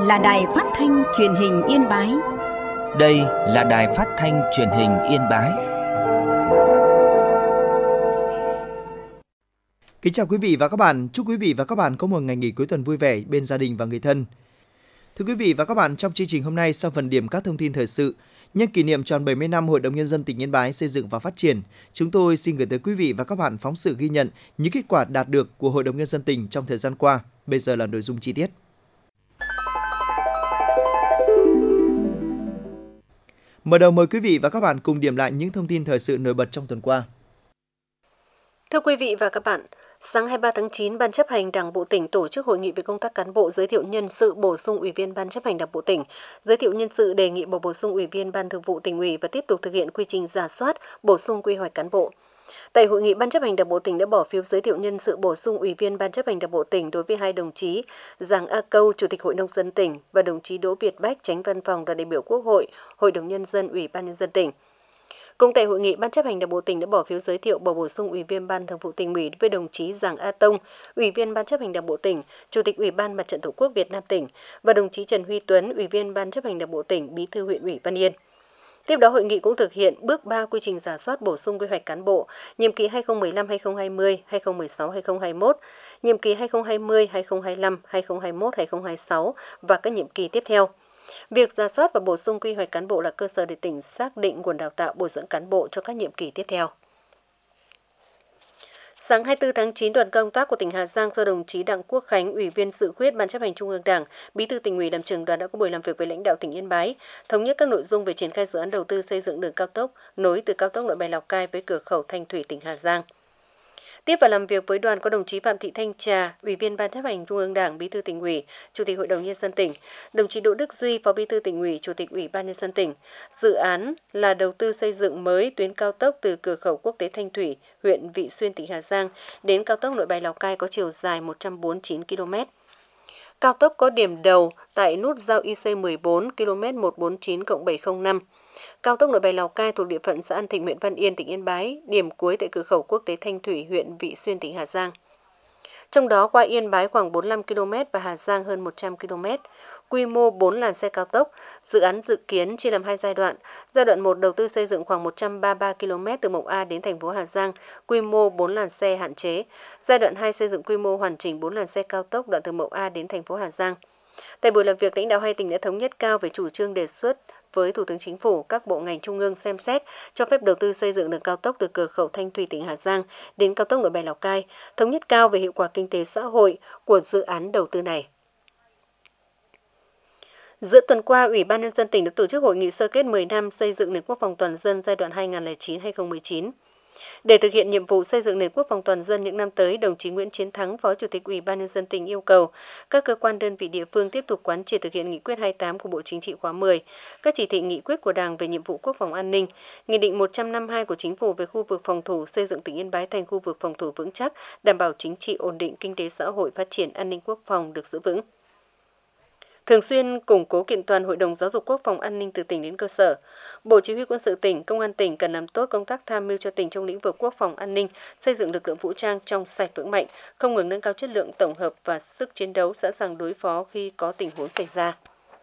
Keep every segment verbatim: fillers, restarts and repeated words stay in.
là đài phát thanh truyền hình Yên Bái. Đây là đài phát thanh truyền hình Yên Bái. Kính chào quý vị và các bạn, chúc quý vị và các bạn có một ngày nghỉ cuối tuần vui vẻ bên gia đình và người thân. Thưa quý vị và các bạn, trong chương trình hôm nay, sau phần điểm các thông tin thời sự, nhân kỷ niệm tròn bảy mươi năm Hội đồng Nhân dân tỉnh Yên Bái xây dựng và phát triển, chúng tôi xin gửi tới quý vị và các bạn phóng sự ghi nhận những kết quả đạt được của Hội đồng Nhân dân tỉnh trong thời gian qua. Bây giờ là nội dung chi tiết. Mở đầu mời quý vị và các bạn cùng điểm lại những thông tin thời sự nổi bật trong tuần qua. Thưa quý vị và các bạn, sáng hai mươi ba tháng chín, Ban chấp hành Đảng bộ tỉnh tổ chức hội nghị về công tác cán bộ, giới thiệu nhân sự, bổ sung ủy viên Ban chấp hành Đảng bộ tỉnh, giới thiệu nhân sự đề nghị bầu bổ sung ủy viên Ban Thường vụ Tỉnh ủy và tiếp tục thực hiện quy trình rà soát, bổ sung quy hoạch cán bộ. Tại hội nghị, Ban chấp hành Đảng bộ tỉnh đã bỏ phiếu giới thiệu nhân sự bổ sung ủy viên Ban chấp hành Đảng bộ tỉnh đối với hai đồng chí Giàng A Câu, Chủ tịch Hội nông dân tỉnh và đồng chí Đỗ Việt Bách, Chánh Văn phòng Đoàn đại biểu Quốc hội, Hội đồng Nhân dân, Ủy ban Nhân dân tỉnh. Cũng tại hội nghị, Ban chấp hành Đảng bộ tỉnh đã bỏ phiếu giới thiệu bầu bổ sung ủy viên Ban Thường vụ Tỉnh ủy với đồng chí Giàng A Tông, Ủy viên Ban chấp hành Đảng bộ tỉnh, Chủ tịch Ủy ban Mặt trận Tổ quốc Việt Nam tỉnh và đồng chí Trần Huy Tuấn, Ủy viên Ban chấp hành Đảng bộ tỉnh, Bí thư huyện ủy Văn Yên. Tiếp đó, hội nghị cũng thực hiện bước ba quy trình rà soát bổ sung quy hoạch cán bộ, nhiệm kỳ hai nghìn không trăm mười lăm đến hai nghìn không trăm hai mươi, hai nghìn không trăm mười sáu đến hai nghìn không trăm hai mươi mốt, nhiệm kỳ hai nghìn không trăm hai mươi đến hai nghìn không trăm hai mươi lăm, hai nghìn không trăm hai mươi mốt đến hai nghìn không trăm hai mươi sáu và các nhiệm kỳ tiếp theo. Việc rà soát và bổ sung quy hoạch cán bộ là cơ sở để tỉnh xác định nguồn đào tạo bồi dưỡng cán bộ cho các nhiệm kỳ tiếp theo. Sáng hai mươi tư tháng chín, đoàn công tác của tỉnh Hà Giang do đồng chí Đặng Quốc Khánh, Ủy viên Dự khuyết Ban chấp hành Trung ương Đảng, Bí thư Tỉnh ủy làm trưởng đoàn đã có buổi làm việc với lãnh đạo tỉnh Yên Bái, thống nhất các nội dung về triển khai dự án đầu tư xây dựng đường cao tốc nối từ cao tốc Nội Bài Lào Cai với cửa khẩu Thanh Thủy, tỉnh Hà Giang. Tiếp và làm việc với đoàn có đồng chí Phạm Thị Thanh Trà, Ủy viên Ban chấp hành Trung ương Đảng, Bí thư Tỉnh ủy, Chủ tịch Hội đồng Nhân dân tỉnh, đồng chí Đỗ Đức Duy, Phó Bí thư Tỉnh ủy, Chủ tịch Ủy ban Nhân dân tỉnh. Dự án là đầu tư xây dựng mới tuyến cao tốc từ cửa khẩu quốc tế Thanh Thủy, huyện Vị Xuyên, tỉnh Hà Giang đến cao tốc Nội Bài Lào Cai có chiều dài một trăm bốn mươi chín ki lô mét. Cao tốc có điểm đầu tại nút giao I C mười bốn ki lô mét một trăm bốn mươi chín cộng bảy trăm linh năm. Cao tốc Nội Bài Lào Cai thuộc địa phận xã An Thịnh, huyện Văn Yên, tỉnh Yên Bái, điểm cuối tại cửa khẩu quốc tế Thanh Thủy, huyện Vị Xuyên, tỉnh Hà Giang. Trong đó qua Yên Bái khoảng bốn mươi lăm ki lô mét và Hà Giang hơn một trăm ki lô mét. Quy mô bốn làn xe cao tốc, dự án dự kiến chia làm hai giai đoạn. Giai đoạn một đầu tư xây dựng khoảng một trăm ba mươi ba ki lô mét từ Mộc A đến thành phố Hà Giang, quy mô bốn làn xe hạn chế. Giai đoạn hai xây dựng quy mô hoàn chỉnh bốn làn xe cao tốc đoạn từ Mộc A đến thành phố Hà Giang. Tại buổi làm việc, lãnh đạo hai tỉnh đã thống nhất cao về chủ trương đề xuất với Thủ tướng Chính phủ, các bộ ngành trung ương xem xét cho phép đầu tư xây dựng đường cao tốc từ cửa khẩu Thanh Thủy, tỉnh Hà Giang đến cao tốc Nội Bài Lào Cai, thống nhất cao về hiệu quả kinh tế xã hội của dự án đầu tư này. Giữa tuần qua, Ủy ban Nhân dân tỉnh đã tổ chức hội nghị sơ kết mười năm xây dựng nền quốc phòng toàn dân giai đoạn hai nghìn không trăm lẻ chín đến hai nghìn không trăm mười chín. Để thực hiện nhiệm vụ xây dựng nền quốc phòng toàn dân những năm tới, đồng chí Nguyễn Chiến Thắng, Phó Chủ tịch Ủy ban Nhân dân tỉnh yêu cầu các cơ quan đơn vị địa phương tiếp tục quán triệt thực hiện nghị quyết hai mươi tám của Bộ Chính trị khóa mười, các chỉ thị nghị quyết của Đảng về nhiệm vụ quốc phòng an ninh, nghị định một trăm năm mươi hai của Chính phủ về khu vực phòng thủ, xây dựng tỉnh Yên Bái thành khu vực phòng thủ vững chắc, đảm bảo chính trị ổn định, kinh tế xã hội phát triển, an ninh quốc phòng được giữ vững. Thường xuyên củng cố kiện toàn Hội đồng Giáo dục Quốc phòng An ninh từ tỉnh đến cơ sở. Bộ Chỉ huy Quân sự tỉnh, Công an tỉnh cần làm tốt công tác tham mưu cho tỉnh trong lĩnh vực quốc phòng an ninh, xây dựng lực lượng vũ trang trong sạch vững mạnh, không ngừng nâng cao chất lượng tổng hợp và sức chiến đấu, sẵn sàng đối phó khi có tình huống xảy ra.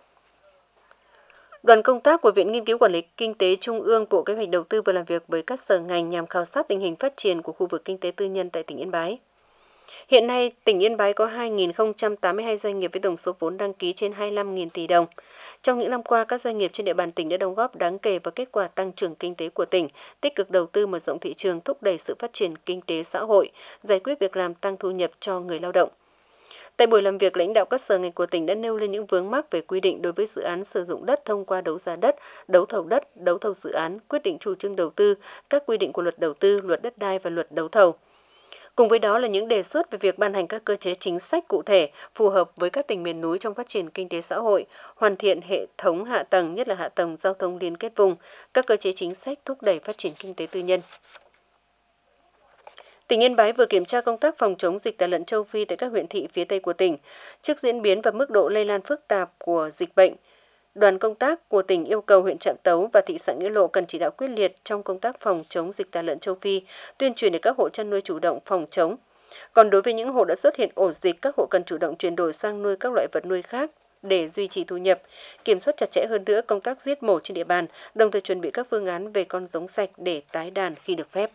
Đoàn công tác của Viện Nghiên cứu Quản lý Kinh tế Trung ương, Bộ Kế hoạch Đầu tư vừa làm việc với các sở ngành nhằm khảo sát tình hình phát triển của khu vực kinh tế tư nhân tại tỉnh Yên Bái. Hiện nay, tỉnh Yên Bái có hai nghìn không trăm tám mươi hai doanh nghiệp với tổng số vốn đăng ký trên hai mươi lăm nghìn tỷ đồng. Trong những năm qua, các doanh nghiệp trên địa bàn tỉnh đã đóng góp đáng kể vào kết quả tăng trưởng kinh tế của tỉnh, tích cực đầu tư mở rộng thị trường, thúc đẩy sự phát triển kinh tế xã hội, giải quyết việc làm, tăng thu nhập cho người lao động. Tại buổi làm việc, lãnh đạo các sở ngành của tỉnh đã nêu lên những vướng mắc về quy định đối với dự án sử dụng đất thông qua đấu giá đất, đấu thầu đất, đấu thầu dự án, quyết định chủ trương đầu tư, các quy định của luật đầu tư, luật đất đai và luật đấu thầu. Cùng với đó là những đề xuất về việc ban hành các cơ chế chính sách cụ thể phù hợp với các tỉnh miền núi trong phát triển kinh tế xã hội, hoàn thiện hệ thống hạ tầng, nhất là hạ tầng giao thông liên kết vùng, các cơ chế chính sách thúc đẩy phát triển kinh tế tư nhân. Tỉnh Yên Bái vừa kiểm tra công tác phòng chống dịch tả lợn châu Phi tại các huyện thị phía Tây của tỉnh. Trước diễn biến và mức độ lây lan phức tạp của dịch bệnh, đoàn công tác của tỉnh yêu cầu huyện Trạm Tấu và thị xã Nghĩa Lộ cần chỉ đạo quyết liệt trong công tác phòng chống dịch tả lợn châu Phi, tuyên truyền để các hộ chăn nuôi chủ động phòng chống. Còn đối với những hộ đã xuất hiện ổ dịch, các hộ cần chủ động chuyển đổi sang nuôi các loại vật nuôi khác để duy trì thu nhập, kiểm soát chặt chẽ hơn nữa công tác giết mổ trên địa bàn, đồng thời chuẩn bị các phương án về con giống sạch để tái đàn khi được phép.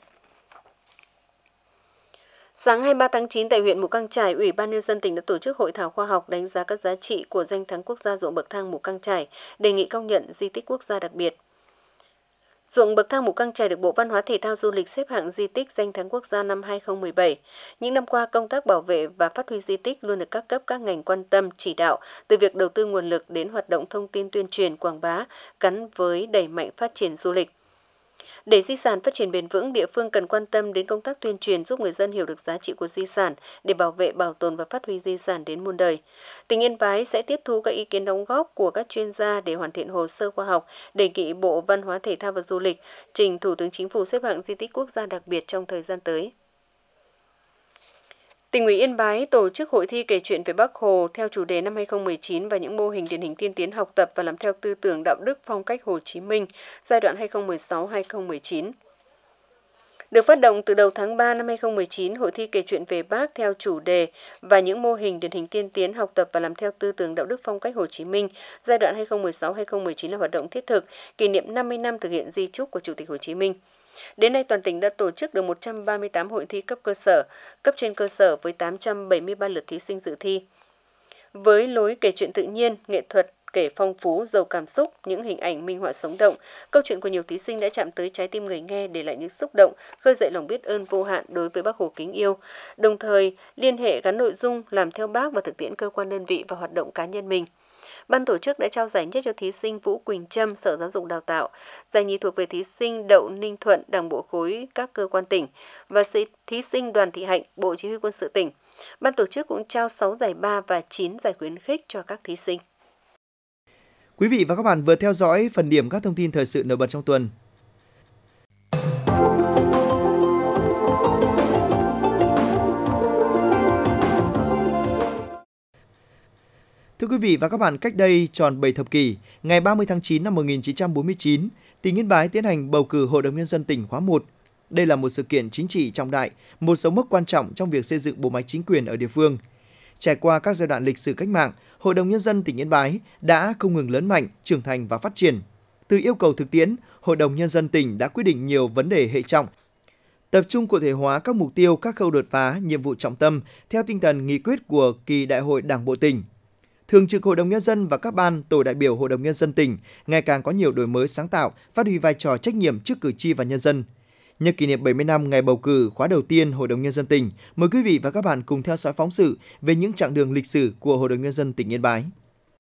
Sáng hai mươi ba tháng chín tại huyện Mù Cang Chải, Ủy ban Nhân dân tỉnh đã tổ chức hội thảo khoa học đánh giá các giá trị của danh thắng quốc gia ruộng bậc thang Mù Cang Chải, đề nghị công nhận di tích quốc gia đặc biệt. Ruộng bậc thang Mù Cang Chải được Bộ Văn hóa Thể thao Du lịch xếp hạng di tích danh thắng quốc gia năm hai không một bảy. Những năm qua, công tác bảo vệ và phát huy di tích luôn được các cấp các ngành quan tâm, chỉ đạo, từ việc đầu tư nguồn lực đến hoạt động thông tin tuyên truyền, quảng bá, gắn với đẩy mạnh phát triển du lịch. Để di sản phát triển bền vững, địa phương cần quan tâm đến công tác tuyên truyền giúp người dân hiểu được giá trị của di sản để bảo vệ, bảo tồn và phát huy di sản đến muôn đời. Tỉnh Yên Bái sẽ tiếp thu các ý kiến đóng góp của các chuyên gia để hoàn thiện hồ sơ khoa học, đề nghị Bộ Văn hóa Thể thao và Du lịch trình Thủ tướng Chính phủ xếp hạng di tích quốc gia đặc biệt trong thời gian tới. Tỉnh ủy Yên Bái tổ chức hội thi kể chuyện về Bác Hồ theo chủ đề năm hai không một chín và những mô hình điển hình tiên tiến học tập và làm theo tư tưởng đạo đức phong cách Hồ Chí Minh giai đoạn hai không một sáu đến hai không một chín. Được phát động từ đầu tháng ba năm hai không một chín, hội thi kể chuyện về Bác theo chủ đề và những mô hình điển hình tiên tiến học tập và làm theo tư tưởng đạo đức phong cách Hồ Chí Minh giai đoạn hai không một sáu đến hai không một chín là hoạt động thiết thực kỷ niệm năm mươi năm thực hiện di chúc của Chủ tịch Hồ Chí Minh. Đến nay, toàn tỉnh đã tổ chức được một trăm ba mươi tám hội thi cấp cơ sở, cấp trên cơ sở với tám trăm bảy mươi ba lượt thí sinh dự thi. Với lối kể chuyện tự nhiên, nghệ thuật kể phong phú, giàu cảm xúc, những hình ảnh minh họa sống động, câu chuyện của nhiều thí sinh đã chạm tới trái tim người nghe, để lại những xúc động, khơi dậy lòng biết ơn vô hạn đối với Bác Hồ kính yêu, đồng thời liên hệ gắn nội dung làm theo Bác và thực tiễn cơ quan đơn vị và hoạt động cá nhân mình. Ban tổ chức đã trao giải nhất cho thí sinh Vũ Quỳnh Trâm, Sở Giáo dục Đào tạo, giải nhì thuộc về thí sinh Đậu Ninh Thuận, Đảng bộ khối các cơ quan tỉnh và thí sinh Đoàn Thị Hạnh, Bộ Chỉ huy Quân sự tỉnh. Ban tổ chức cũng trao sáu giải ba và chín giải khuyến khích cho các thí sinh. Quý vị và các bạn vừa theo dõi phần điểm các thông tin thời sự nổi bật trong tuần. Thưa quý vị và các bạn, cách đây tròn bảy thập kỷ, ngày ba mươi tháng chín năm một nghìn chín trăm bốn mươi chín, tỉnh Yên Bái tiến hành bầu cử Hội đồng Nhân dân tỉnh khóa một. Đây là một sự kiện chính trị trọng đại, một dấu mốc quan trọng trong việc xây dựng bộ máy chính quyền ở địa phương. Trải qua các giai đoạn lịch sử cách mạng, Hội đồng Nhân dân tỉnh Yên Bái đã không ngừng lớn mạnh, trưởng thành và phát triển. Từ yêu cầu thực tiễn, Hội đồng Nhân dân tỉnh đã quyết định nhiều vấn đề hệ trọng, tập trung cụ thể hóa các mục tiêu, các khâu đột phá, nhiệm vụ trọng tâm theo tinh thần nghị quyết của kỳ Đại hội Đảng bộ tỉnh. Thường trực Hội đồng Nhân dân và các ban, tổ đại biểu Hội đồng Nhân dân tỉnh ngày càng có nhiều đổi mới sáng tạo, phát huy vai trò trách nhiệm trước cử tri và nhân dân. Nhân kỷ niệm bảy mươi năm ngày bầu cử khóa đầu tiên Hội đồng Nhân dân tỉnh, mời quý vị và các bạn cùng theo dõi phóng sự về những chặng đường lịch sử của Hội đồng Nhân dân tỉnh Yên Bái.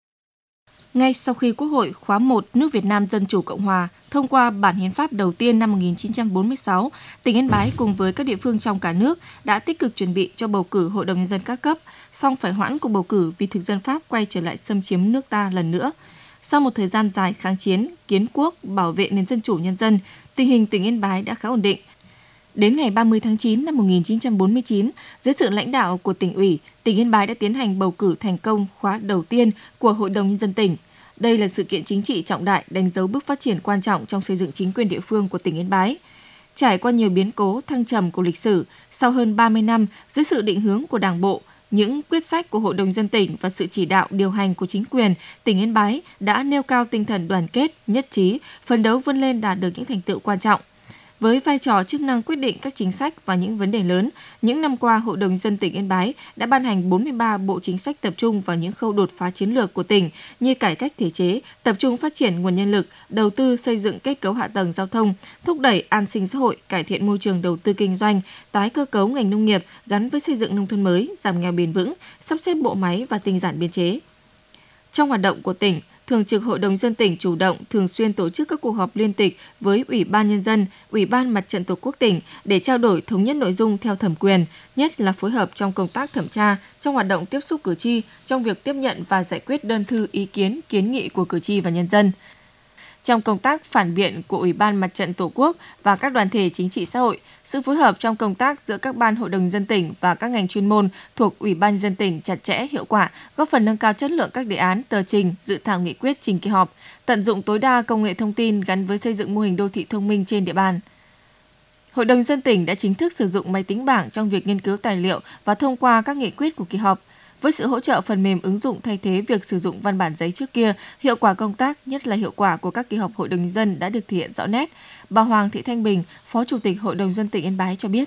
Ngay sau khi Quốc hội khóa một nước Việt Nam Dân Chủ Cộng Hòa thông qua bản hiến pháp đầu tiên năm một nghìn chín trăm bốn mươi sáu, tỉnh Yên Bái cùng với các địa phương trong cả nước đã tích cực chuẩn bị cho bầu cử Hội đồng Nhân dân các cấp, song phải hoãn cuộc bầu cử vì thực dân Pháp quay trở lại xâm chiếm nước ta lần nữa. Sau một thời gian dài kháng chiến, kiến quốc, bảo vệ nền dân chủ nhân dân, tình hình tỉnh Yên Bái đã khá ổn định. Đến ngày ba mươi tháng chín năm một nghìn chín trăm bốn mươi chín, dưới sự lãnh đạo của tỉnh ủy, tỉnh Yên Bái đã tiến hành bầu cử thành công khóa đầu tiên của Hội đồng Nhân dân tỉnh. Đây là sự kiện chính trị trọng đại đánh dấu bước phát triển quan trọng trong xây dựng chính quyền địa phương của tỉnh Yên Bái. Trải qua nhiều biến cố thăng trầm của lịch sử, sau hơn ba mươi năm, dưới sự định hướng của Đảng bộ, những quyết sách của Hội đồng Nhân dân tỉnh và sự chỉ đạo điều hành của chính quyền, tỉnh Yên Bái đã nêu cao tinh thần đoàn kết, nhất trí, phấn đấu vươn lên đạt được những thành tựu quan trọng. Với vai trò chức năng quyết định các chính sách và những vấn đề lớn, những năm qua Hội đồng Nhân dân tỉnh Yên Bái đã ban hành bốn mươi ba bộ chính sách tập trung vào những khâu đột phá chiến lược của tỉnh như cải cách thể chế, tập trung phát triển nguồn nhân lực, đầu tư xây dựng kết cấu hạ tầng giao thông, thúc đẩy an sinh xã hội, cải thiện môi trường đầu tư kinh doanh, tái cơ cấu ngành nông nghiệp gắn với xây dựng nông thôn mới, giảm nghèo bền vững, sắp xếp bộ máy và tinh giản biên chế. Trong hoạt động của tỉnh, Thường trực Hội đồng Nhân dân tỉnh chủ động thường xuyên tổ chức các cuộc họp liên tịch với Ủy ban Nhân dân, Ủy ban Mặt trận Tổ quốc tỉnh để trao đổi thống nhất nội dung theo thẩm quyền, nhất là phối hợp trong công tác thẩm tra, trong hoạt động tiếp xúc cử tri, trong việc tiếp nhận và giải quyết đơn thư ý kiến, kiến nghị của cử tri và nhân dân. Trong công tác phản biện của Ủy ban Mặt trận Tổ quốc và các đoàn thể chính trị xã hội, sự phối hợp trong công tác giữa các ban Hội đồng Nhân dân tỉnh và các ngành chuyên môn thuộc Ủy ban Nhân dân tỉnh chặt chẽ, hiệu quả, góp phần nâng cao chất lượng các đề án, tờ trình, dự thảo nghị quyết trình kỳ họp, tận dụng tối đa công nghệ thông tin gắn với xây dựng mô hình đô thị thông minh trên địa bàn. Hội đồng Nhân dân tỉnh đã chính thức sử dụng máy tính bảng trong việc nghiên cứu tài liệu và thông qua các nghị quyết của kỳ họp. Với sự hỗ trợ phần mềm ứng dụng thay thế việc sử dụng văn bản giấy trước kia, hiệu quả công tác, nhất là hiệu quả của các kỳ họp Hội đồng Nhân dân đã được thể hiện rõ nét. Bà Hoàng Thị Thanh Bình, Phó Chủ tịch Hội đồng Nhân dân tỉnh Yên Bái cho biết.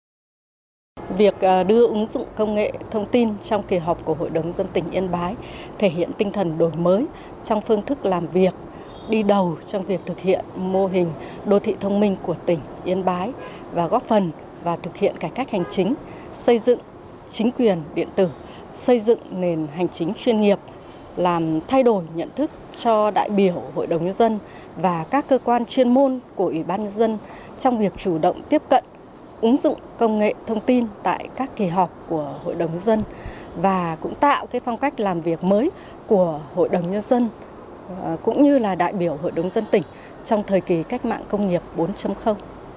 Việc đưa ứng dụng công nghệ thông tin trong kỳ họp của Hội đồng Nhân dân tỉnh Yên Bái thể hiện tinh thần đổi mới trong phương thức làm việc, đi đầu trong việc thực hiện mô hình đô thị thông minh của tỉnh Yên Bái và góp phần và thực hiện cải cách hành chính, xây dựng chính quyền điện tử, xây dựng nền hành chính chuyên nghiệp, làm thay đổi nhận thức cho đại biểu Hội đồng Nhân dân và các cơ quan chuyên môn của Ủy ban Nhân dân trong việc chủ động tiếp cận, ứng dụng công nghệ thông tin tại các kỳ họp của Hội đồng Nhân dân và cũng tạo cái phong cách làm việc mới của Hội đồng Nhân dân cũng như là đại biểu Hội đồng Nhân dân tỉnh trong thời kỳ cách mạng công nghiệp bốn chấm không.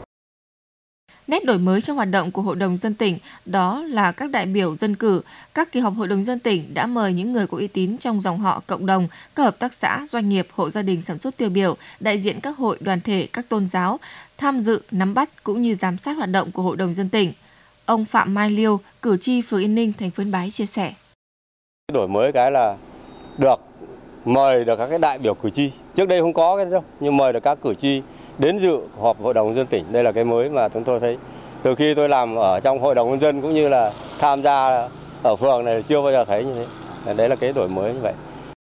Nét đổi mới trong hoạt động của Hội đồng Nhân dân tỉnh đó là các đại biểu dân cử, các kỳ họp Hội đồng Nhân dân tỉnh đã mời những người có uy tín trong dòng họ, cộng đồng, các hợp tác xã, doanh nghiệp, hộ gia đình sản xuất tiêu biểu, đại diện các hội, đoàn thể, các tôn giáo tham dự, nắm bắt cũng như giám sát hoạt động của Hội đồng Nhân dân tỉnh. Ông Phạm Mai Liêu, cử tri phường Yên Ninh, thành phố Yên Bái chia sẻ. Đổi mới cái là được mời được các cái đại biểu cử tri. Trước đây không có cái đâu, nhưng mời được các cử tri đến dự họp Hội đồng Nhân dân tỉnh. Đây là cái mới mà chúng tôi thấy từ khi tôi làm ở trong Hội đồng Nhân dân cũng như là tham gia ở phường này chưa bao giờ thấy như thế. Đấy là cái đổi mới như vậy.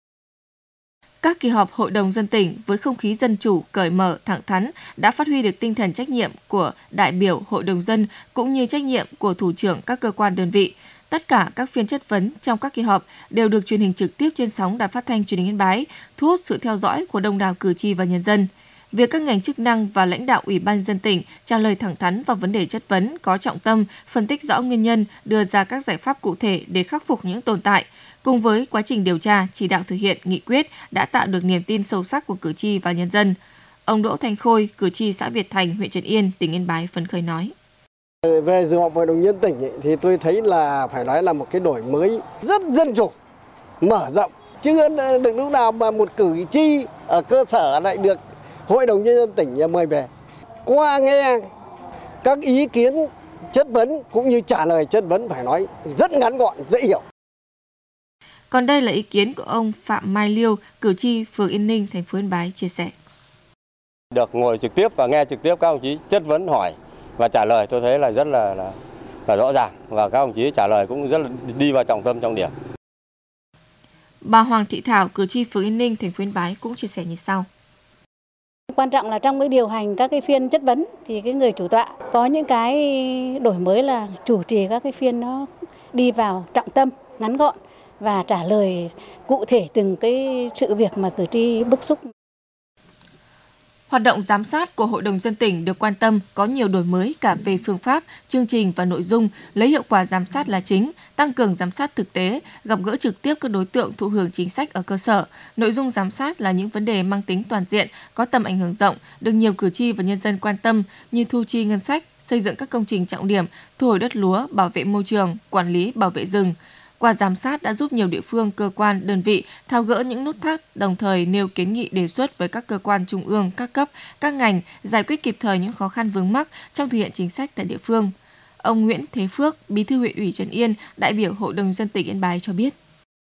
Các kỳ họp Hội đồng Nhân dân tỉnh với không khí dân chủ, cởi mở, thẳng thắn đã phát huy được tinh thần trách nhiệm của đại biểu Hội đồng dân cũng như trách nhiệm của thủ trưởng các cơ quan đơn vị. Tất cả các phiên chất vấn trong các kỳ họp đều được truyền hình trực tiếp trên sóng Đài Phát thanh Truyền hình Yên Bái, thu hút sự theo dõi của đông đảo cử tri và nhân dân. Việc các ngành chức năng và lãnh đạo Ủy ban Nhân dân tỉnh trả lời thẳng thắn vào vấn đề chất vấn có trọng tâm, phân tích rõ nguyên nhân, đưa ra các giải pháp cụ thể để khắc phục những tồn tại, cùng với quá trình điều tra, chỉ đạo thực hiện nghị quyết đã tạo được niềm tin sâu sắc của cử tri và nhân dân. Ông Đỗ Thành Khôi, cử tri xã Việt Thành, huyện Trấn Yên, tỉnh Yên Bái phấn khởi nói. Về dự họp Hội đồng Nhân dân tỉnh ấy, thì tôi thấy là phải nói là một cái đổi mới rất dân chủ, mở rộng. Chưa được lúc nào mà một cử tri ở cơ sở lại được Hội đồng Nhân dân tỉnh mời về. Qua nghe các ý kiến chất vấn cũng như trả lời chất vấn phải nói rất ngắn gọn, dễ hiểu. Còn đây là ý kiến của ông Phạm Mai Liêu, cử tri phường Yên Ninh, thành phố Yên Bái chia sẻ. Được ngồi trực tiếp và nghe trực tiếp các đồng chí chất vấn hỏi và trả lời tôi thấy là rất là, là, là rõ ràng và các đồng chí trả lời cũng rất là đi vào trọng tâm trọng điểm. Bà Hoàng Thị Thảo, cử tri phường Yên Ninh, thành phố Yên Bái cũng chia sẻ như sau. Quan trọng là trong cái điều hành các cái phiên chất vấn thì cái người chủ tọa có những cái đổi mới là chủ trì các cái phiên nó đi vào trọng tâm, ngắn gọn và trả lời cụ thể từng cái sự việc mà cử tri bức xúc. Hoạt động giám sát của Hội đồng Nhân dân tỉnh được quan tâm có nhiều đổi mới cả về phương pháp, chương trình và nội dung, lấy hiệu quả giám sát là chính, tăng cường giám sát thực tế, gặp gỡ trực tiếp các đối tượng thụ hưởng chính sách ở cơ sở. Nội dung giám sát là những vấn đề mang tính toàn diện, có tầm ảnh hưởng rộng, được nhiều cử tri và nhân dân quan tâm như thu chi ngân sách, xây dựng các công trình trọng điểm, thu hồi đất lúa, bảo vệ môi trường, quản lý bảo vệ rừng. Qua giám sát đã giúp nhiều địa phương, cơ quan, đơn vị tháo gỡ những nút thắt, đồng thời nêu kiến nghị đề xuất với các cơ quan trung ương, các cấp, các ngành, giải quyết kịp thời những khó khăn vướng mắc trong thực hiện chính sách tại địa phương. Ông Nguyễn Thế Phước, Bí thư huyện ủy Trấn Yên, đại biểu Hội đồng Nhân dân tỉnh Yên Bái cho biết.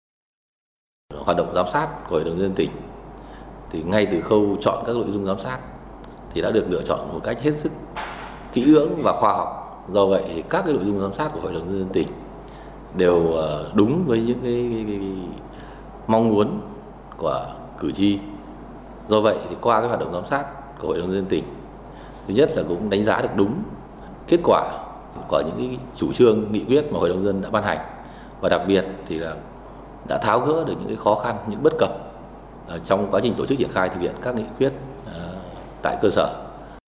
Hoạt động giám sát của Hội đồng Nhân dân tỉnh thì ngay từ khâu chọn các nội dung giám sát thì đã được lựa chọn một cách hết sức kỹ lưỡng và khoa học. Do vậy thì các cái nội dung giám sát của Hội đồng Nhân dân tỉnh đều đúng với những cái, cái, cái, cái mong muốn của cử tri. Do vậy thì qua cái hoạt động giám sát của Hội đồng Nhân dân tỉnh, thứ nhất là cũng đánh giá được đúng kết quả của những cái chủ trương, nghị quyết mà Hội đồng Nhân dân đã ban hành, và đặc biệt thì là đã tháo gỡ được những cái khó khăn, những bất cập trong quá trình tổ chức triển khai thực hiện các nghị quyết tại cơ sở.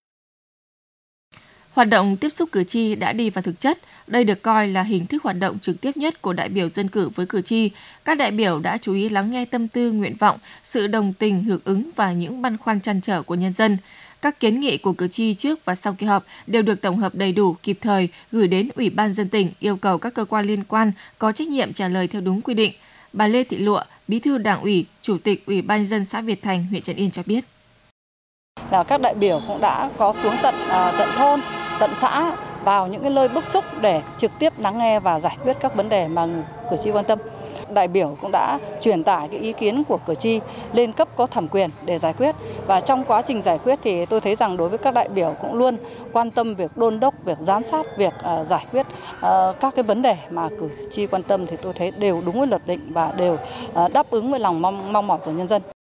Hoạt động tiếp xúc cử tri đã đi vào thực chất. Đây được coi là hình thức hoạt động trực tiếp nhất của đại biểu dân cử với cử tri. Các đại biểu đã chú ý lắng nghe tâm tư, nguyện vọng, sự đồng tình, hưởng ứng và những băn khoăn trăn trở của nhân dân. Các kiến nghị của cử tri trước và sau kỳ họp đều được tổng hợp đầy đủ, kịp thời, gửi đến Ủy ban Nhân dân tỉnh, yêu cầu các cơ quan liên quan có trách nhiệm trả lời theo đúng quy định. Bà Lê Thị Lụa, Bí thư Đảng ủy, Chủ tịch Ủy ban Nhân dân xã Việt Thành, huyện Trấn Yên cho biết. Là các đại biểu cũng đã có xuống tận uh, tận thôn, tận xã vào những cái nơi bức xúc để trực tiếp lắng nghe và giải quyết các vấn đề mà cử tri quan tâm. Đại biểu cũng đã truyền tải cái ý kiến của cử tri lên cấp có thẩm quyền để giải quyết, và trong quá trình giải quyết thì tôi thấy rằng đối với các đại biểu cũng luôn quan tâm việc đôn đốc, việc giám sát, việc uh, giải quyết uh, các cái vấn đề mà cử tri quan tâm thì tôi thấy đều đúng với luật định và đều uh, đáp ứng với lòng mong mong mỏi của nhân dân.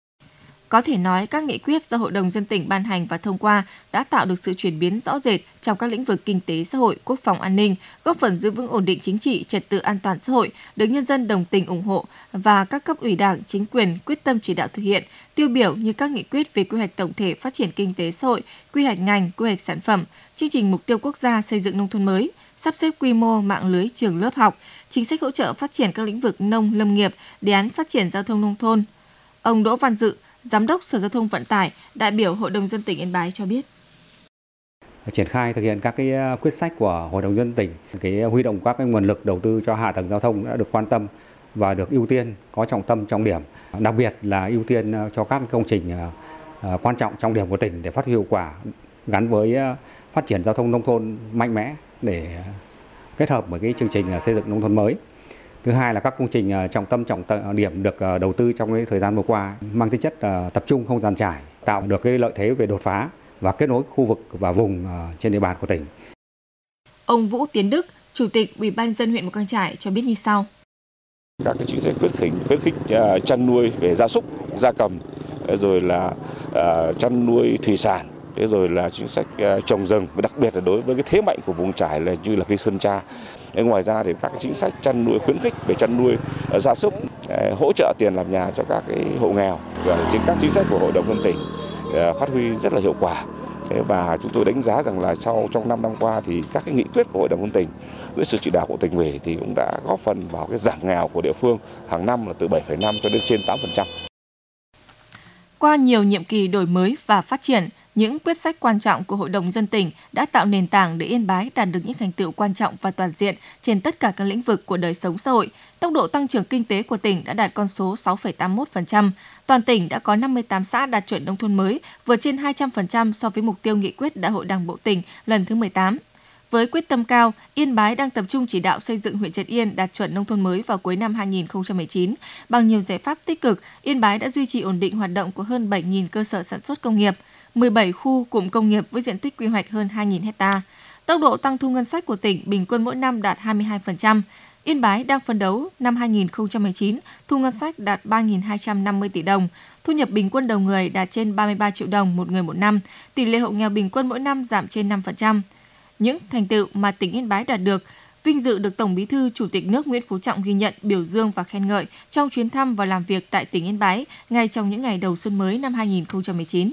Có thể nói các nghị quyết do Hội đồng Nhân dân tỉnh ban hành và thông qua đã tạo được sự chuyển biến rõ rệt trong các lĩnh vực kinh tế xã hội, quốc phòng an ninh, góp phần giữ vững ổn định chính trị, trật tự an toàn xã hội, được nhân dân đồng tình ủng hộ và các cấp ủy Đảng, chính quyền quyết tâm chỉ đạo thực hiện. Tiêu biểu như các nghị quyết về quy hoạch tổng thể phát triển kinh tế xã hội, quy hoạch ngành, quy hoạch sản phẩm, chương trình mục tiêu quốc gia xây dựng nông thôn mới, sắp xếp quy mô mạng lưới trường lớp học, chính sách hỗ trợ phát triển các lĩnh vực nông lâm nghiệp, đề án phát triển giao thông nông thôn. Ông Đỗ Văn Dự, Giám đốc Sở Giao thông Vận tải, đại biểu Hội đồng Nhân dân tỉnh Yên Bái cho biết. Triển khai thực hiện các cái quyết sách của Hội đồng Nhân dân tỉnh, cái huy động các cái nguồn lực đầu tư cho hạ tầng giao thông đã được quan tâm và được ưu tiên, có trọng tâm trọng điểm, đặc biệt là ưu tiên cho các công trình quan trọng trọng điểm của tỉnh để phát huy hiệu quả gắn với phát triển giao thông nông thôn mạnh mẽ để kết hợp với cái chương trình xây dựng nông thôn mới. Thứ hai là các công trình trọng tâm trọng điểm được đầu tư trong cái thời gian vừa qua mang tính chất tập trung không dàn trải, tạo được cái lợi thế về đột phá và kết nối khu vực và vùng trên địa bàn của tỉnh. Ông Vũ Tiến Đức, Chủ tịch Ủy ban nhân dân huyện Mù Cang Chải cho biết như sau. Các cái chính sách khuyến khích khuyến khích chăn nuôi về gia súc, gia cầm, rồi là chăn nuôi thủy sản, thế rồi là chính sách trồng rừng, đặc biệt là đối với cái thế mạnh của vùng Chải là như là cây sơn tra. Ngoài ra thì các cái chính sách chăn nuôi khuyến khích về chăn nuôi gia súc, hỗ trợ tiền làm nhà cho các cái hộ nghèo và chính các chính sách của Hội đồng Nhân dân tỉnh phát huy rất là hiệu quả. Và chúng tôi đánh giá rằng là sau trong năm năm qua thì các cái nghị quyết của Hội đồng Nhân dân tỉnh dưới sự chỉ đạo của tỉnh ủy thì cũng đã góp phần vào cái giảm nghèo của địa phương hàng năm là từ bảy phẩy năm cho đến trên tám phần trăm. Qua nhiều nhiệm kỳ đổi mới và phát triển, những quyết sách quan trọng của Hội đồng Nhân dân tỉnh đã tạo nền tảng để Yên Bái đạt được những thành tựu quan trọng và toàn diện trên tất cả các lĩnh vực của đời sống xã hội. Tốc độ tăng trưởng kinh tế của tỉnh đã đạt con số sáu phẩy tám mươi mốt phần trăm. Toàn tỉnh đã có năm mươi tám xã đạt chuẩn nông thôn mới, vượt trên hai trăm phần trăm so với mục tiêu nghị quyết Đại hội Đảng bộ tỉnh lần thứ mười tám. Với quyết tâm cao, Yên Bái đang tập trung chỉ đạo xây dựng huyện Trấn Yên đạt chuẩn nông thôn mới vào cuối năm hai nghìn không trăm mười chín. Bằng nhiều giải pháp tích cực, Yên Bái đã duy trì ổn định hoạt động của hơn bảy nghìn cơ sở sản xuất công nghiệp, mười bảy khu cụm công nghiệp với diện tích quy hoạch hơn hai nghìn hectare. Tốc độ tăng thu ngân sách của tỉnh bình quân mỗi năm đạt hai mươi hai phần trăm. Yên Bái đang phấn đấu năm hai nghìn không trăm mười chín thu ngân sách đạt ba nghìn hai trăm năm mươi tỷ đồng, thu nhập bình quân đầu người đạt trên ba mươi ba triệu đồng một người một năm, tỷ lệ hộ nghèo bình quân mỗi năm giảm trên năm phần trăm. Những thành tựu mà tỉnh Yên Bái đạt được vinh dự được Tổng Bí thư Chủ tịch nước Nguyễn Phú Trọng ghi nhận, biểu dương và khen ngợi trong chuyến thăm và làm việc tại tỉnh Yên Bái ngay trong những ngày đầu xuân mới năm hai nghìn không trăm mười chín.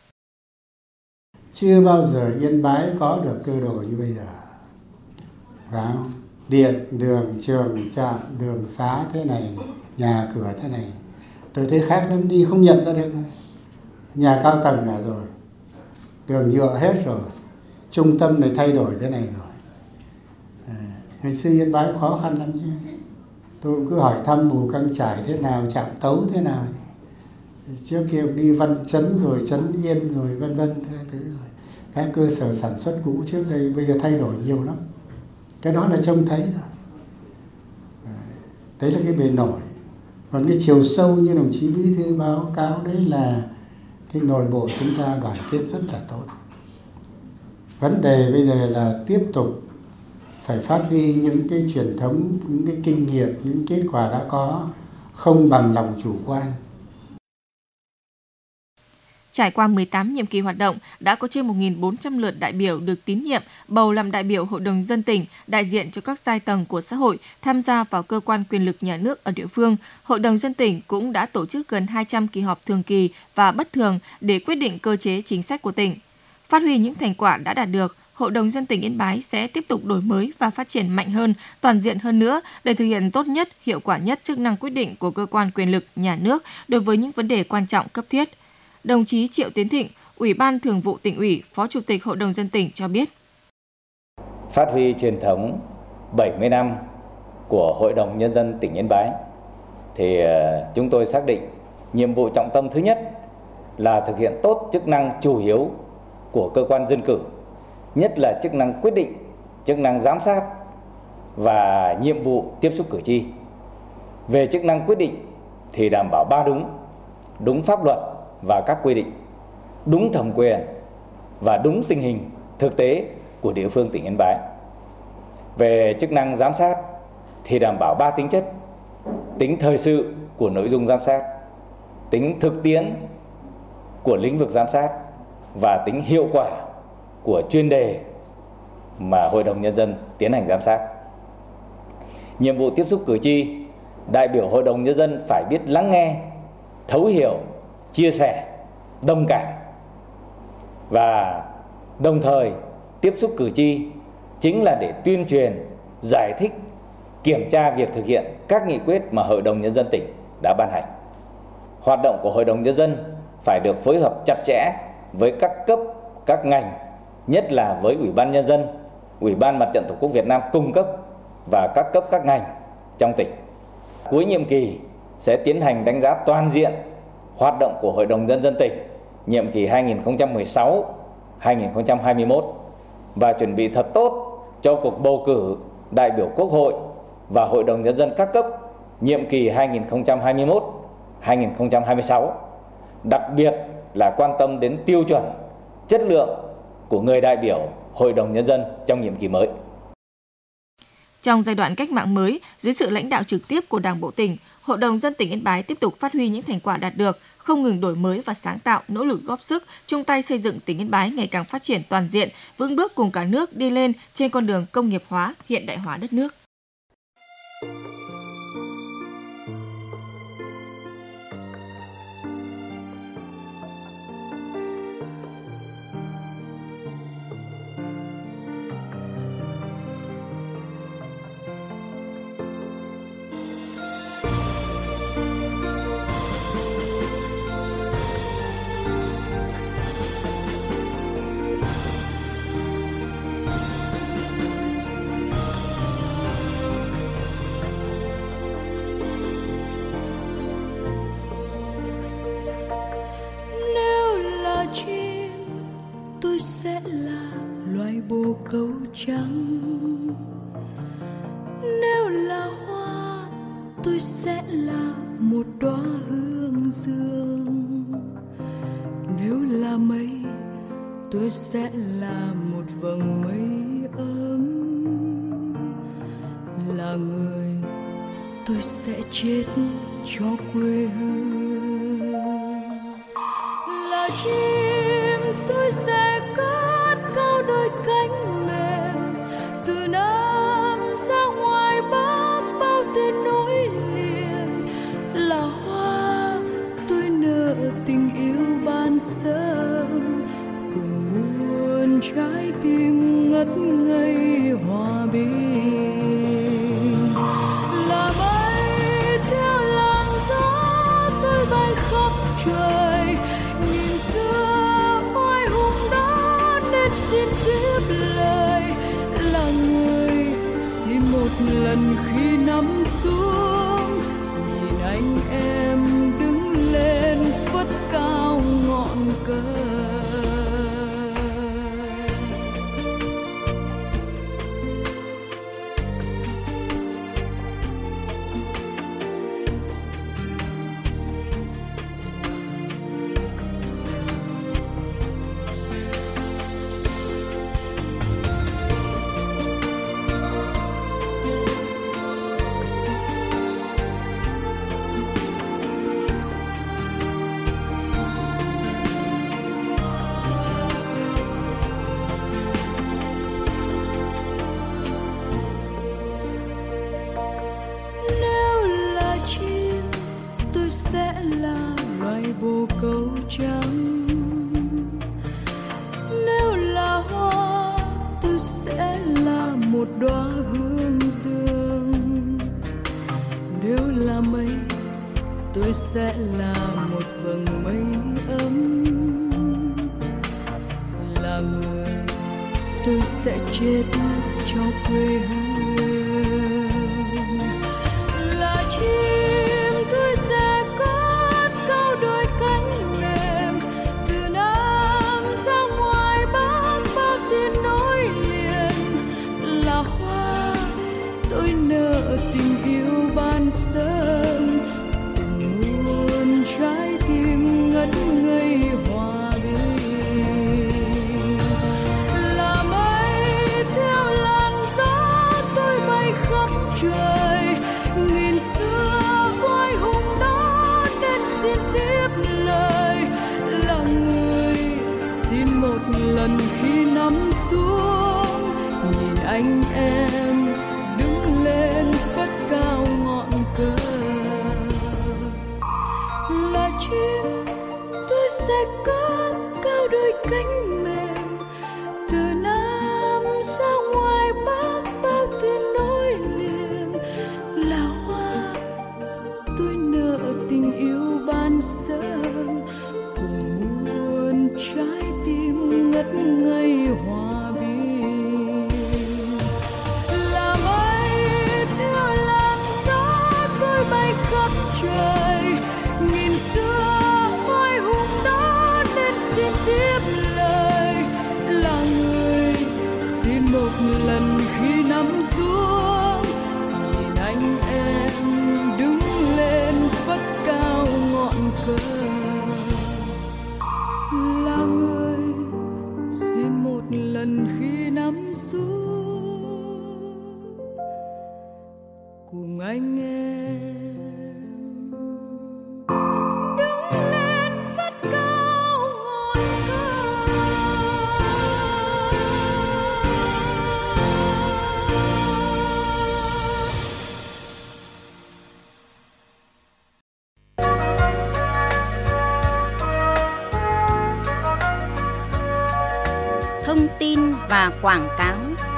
Chưa bao giờ Yên Bái có được cơ đồ như bây giờ. Phải không? Điện, đường, trường, trạm, đường xá thế này, nhà cửa thế này. Tôi thấy khác lắm, đi không nhận ra được. Nhà cao tầng cả rồi. Đường nhựa hết rồi. Trung tâm này thay đổi thế này rồi. À, ngày xưa Yên Bái khó khăn lắm chứ. Tôi cũng cứ hỏi thăm Mù Cang Chải thế nào, Trạm Tấu thế nào. Trước kia đi Văn Chấn rồi Trấn Yên rồi vân vân thứ rồi. Các cơ sở sản xuất cũ trước đây bây giờ thay đổi nhiều lắm. Cái đó là trông thấy rồi. Đấy là cái bề nổi. Còn cái chiều sâu như đồng chí Bí thư báo cáo đấy là cái nội bộ chúng ta đoàn kết rất là tốt. Vấn đề bây giờ là tiếp tục phải phát huy những cái truyền thống, những cái kinh nghiệm, những kết quả đã có, không bằng lòng chủ quan. Trải qua mười tám nhiệm kỳ hoạt động, đã có trên một nghìn bốn trăm lượt đại biểu được tín nhiệm bầu làm đại biểu Hội đồng Nhân dân tỉnh, đại diện cho các giai tầng của xã hội tham gia vào cơ quan quyền lực nhà nước ở địa phương. Hội đồng Nhân dân tỉnh cũng đã tổ chức gần hai trăm kỳ họp thường kỳ và bất thường để quyết định cơ chế chính sách của tỉnh. Phát huy những thành quả đã đạt được, Hội đồng Nhân dân tỉnh Yên Bái sẽ tiếp tục đổi mới và phát triển mạnh hơn, toàn diện hơn nữa để thực hiện tốt nhất, hiệu quả nhất chức năng quyết định của cơ quan quyền lực nhà nước đối với những vấn đề quan trọng cấp thiết. Đồng chí Triệu Tiến Thịnh, Ủy ban Thường vụ Tỉnh ủy, Phó Chủ tịch Hội đồng Nhân dân tỉnh cho biết. Phát huy truyền thống bảy mươi năm của Hội đồng Nhân dân tỉnh Yên Bái, thì chúng tôi xác định nhiệm vụ trọng tâm thứ nhất là thực hiện tốt chức năng chủ yếu của cơ quan dân cử nhất là chức năng quyết định, chức năng giám sát và nhiệm vụ tiếp xúc cử tri. Về chức năng quyết định thì đảm bảo ba đúng: đúng pháp luật và các quy định, đúng thẩm quyền và đúng tình hình thực tế của địa phương tỉnh Yên Bái. Về chức năng giám sát thì đảm bảo ba tính chất: tính thời sự của nội dung giám sát, tính thực tiễn của lĩnh vực giám sát và tính hiệu quả của chuyên đề mà Hội đồng Nhân dân tiến hành giám sát. Nhiệm vụ tiếp xúc cử tri, đại biểu Hội đồng Nhân dân phải biết lắng nghe, thấu hiểu, chia sẻ, đồng cảm và đồng thời tiếp xúc cử tri chính là để tuyên truyền, giải thích, kiểm tra việc thực hiện các nghị quyết mà Hội đồng Nhân dân tỉnh đã ban hành. Hoạt động của Hội đồng Nhân dân phải được phối hợp chặt chẽ với các cấp, các ngành, nhất là với Ủy ban Nhân dân, Ủy ban Mặt trận Tổ quốc Việt Nam cung cấp và các cấp các ngành trong tỉnh. Cuối nhiệm kỳ sẽ tiến hành đánh giá toàn diện hoạt động của Hội đồng Nhân dân tỉnh nhiệm kỳ hai nghìn không trăm mười sáu đến hai nghìn không trăm hai mươi mốt và chuẩn bị thật tốt cho cuộc bầu cử đại biểu Quốc hội và Hội đồng Nhân dân các cấp nhiệm kỳ hai nghìn không trăm hai mươi mốt đến hai nghìn không trăm hai mươi sáu, đặc biệt là quan tâm đến tiêu chuẩn, chất lượng của người đại biểu Hội đồng Nhân dân trong nhiệm kỳ mới. Trong giai đoạn cách mạng mới, dưới sự lãnh đạo trực tiếp của Đảng bộ tỉnh, Hội đồng Nhân dân tỉnh Yên Bái tiếp tục phát huy những thành quả đạt được, không ngừng đổi mới và sáng tạo, nỗ lực góp sức, chung tay xây dựng tỉnh Yên Bái ngày càng phát triển toàn diện, vững bước cùng cả nước đi lên trên con đường công nghiệp hóa, hiện đại hóa đất nước. Sẽ là loài bồ câu trắng, nếu là hoa tôi sẽ là một đóa hương dương, nếu là mây tôi sẽ là một vầng mây ấm, là người tôi sẽ chết cho quê hương, là chim tôi sẽ cất cao đôi cánh mềm từ Nam ra ngoài Bắc bao tên nối liền, là hoa tôi nở tình yêu ban sớm cùng muôn trái tim ngất ngây hòa bình, là mây theo làn gió tôi bay khắp trời nhìn xưa oai hùng đó nên xin tiếp lời, là người xin một lần khi nắm xuống nhìn anh em đứng lên phất cao ngọn cờ. Bồ câu trắng, nếu là hoa tôi sẽ là một đóa hương dương, nếu là mây tôi sẽ là một vầng mây ấm, là người tôi sẽ chết cho quê hương, là chim tôi sẽ cất cao đôi cánh mềm từ Nam ra ngoài Bắc bao tiếng nói lần khi nằm xuống, nhìn anh em đứng lên phất cao ngọn cờ. Là người xin một lần khi nằm xuống cùng anh em đứng lên phất cao ngọn Thông tin và quảng cáo.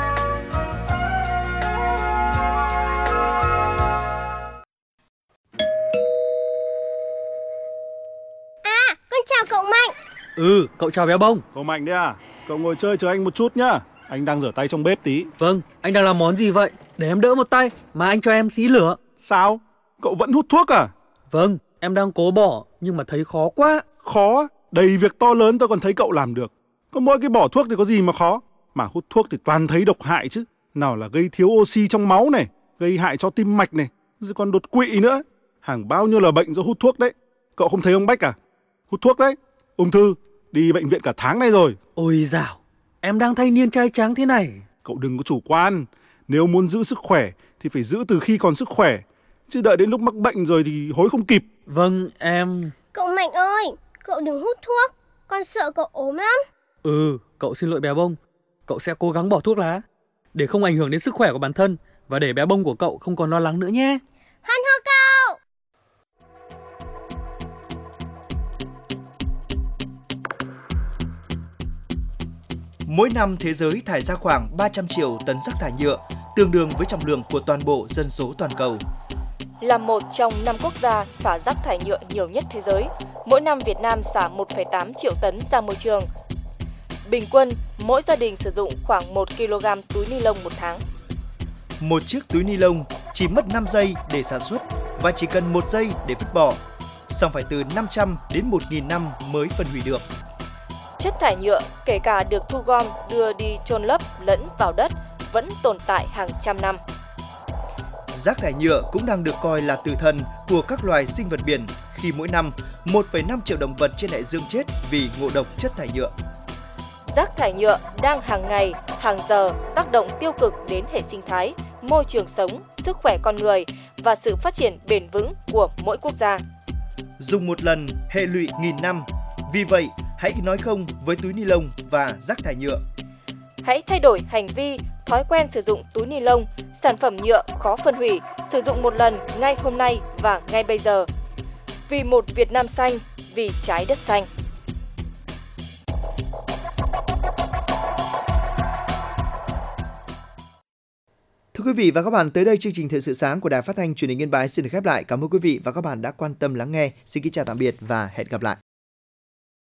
À, con chào cậu Mạnh. Ừ, cậu chào Béo Bông. Cậu Mạnh đấy à? Cậu ngồi chơi chờ anh một chút nhá. Anh đang rửa tay trong bếp tí. Vâng, anh đang làm món gì vậy? Để em đỡ một tay, mà anh cho em xí lửa. Sao? Cậu vẫn hút thuốc à? Vâng, em đang cố bỏ, nhưng mà thấy khó quá. Khó? Đầy việc to lớn tôi còn thấy cậu làm được. Có mỗi cái bỏ thuốc thì có gì mà khó. Mà hút thuốc thì toàn thấy độc hại chứ. Nào là gây thiếu oxy trong máu này, gây hại cho tim mạch này, rồi còn đột quỵ nữa. Hàng bao nhiêu là bệnh do hút thuốc đấy. Cậu không thấy ông Bách à? Hút thuốc đấy, ung thư, đi bệnh viện cả tháng nay rồi. Ôi dào, em đang thanh niên trai tráng thế này. Cậu đừng có chủ quan. Nếu muốn giữ sức khỏe thì phải giữ từ khi còn sức khỏe, chứ đợi đến lúc mắc bệnh rồi thì hối không kịp. Vâng, em... Cậu Mạnh ơi, cậu đừng hút thuốc, con sợ cậu ốm lắm. Ừ, cậu xin lỗi Béo Bông. Cậu sẽ cố gắng bỏ thuốc lá để không ảnh hưởng đến sức khỏe của bản thân và để Béo Bông của cậu không còn lo lắng nữa nhé. Hoan hô cậu! Mỗi năm thế giới thải ra khoảng ba trăm triệu tấn rác thải nhựa, tương đương với trọng lượng của toàn bộ dân số toàn cầu. Là một trong năm quốc gia xả rác thải nhựa nhiều nhất thế giới, mỗi năm Việt Nam xả một phẩy tám triệu tấn ra môi trường. Bình quân, mỗi gia đình sử dụng khoảng một ki lô gam túi ni lông một tháng. Một chiếc túi ni lông chỉ mất năm giây để sản xuất và chỉ cần một giây để vứt bỏ, song phải từ năm trăm đến một nghìn năm mới phân hủy được. Chất thải nhựa, kể cả được thu gom đưa đi chôn lấp lẫn vào đất, vẫn tồn tại hàng trăm năm. Rác thải nhựa cũng đang được coi là tử thần của các loài sinh vật biển khi mỗi năm một phẩy năm triệu động vật trên đại dương chết vì ngộ độc chất thải nhựa. Rác thải nhựa đang hàng ngày, hàng giờ tác động tiêu cực đến hệ sinh thái, môi trường sống, sức khỏe con người và sự phát triển bền vững của mỗi quốc gia. Dùng một lần, hệ lụy nghìn năm. Vì vậy, hãy nói không với túi ni lông và rác thải nhựa. Hãy thay đổi hành vi, thói quen sử dụng túi ni lông, sản phẩm nhựa khó phân hủy, sử dụng một lần ngay hôm nay và ngay bây giờ. Vì một Việt Nam xanh, vì trái đất xanh. Thưa quý vị và các bạn, tới đây chương trình Thời sự sáng của Đài Phát thanh Truyền hình Yên Bái xin được khép lại. Cảm ơn quý vị và các bạn đã quan tâm lắng nghe. Xin kính chào tạm biệt và hẹn gặp lại.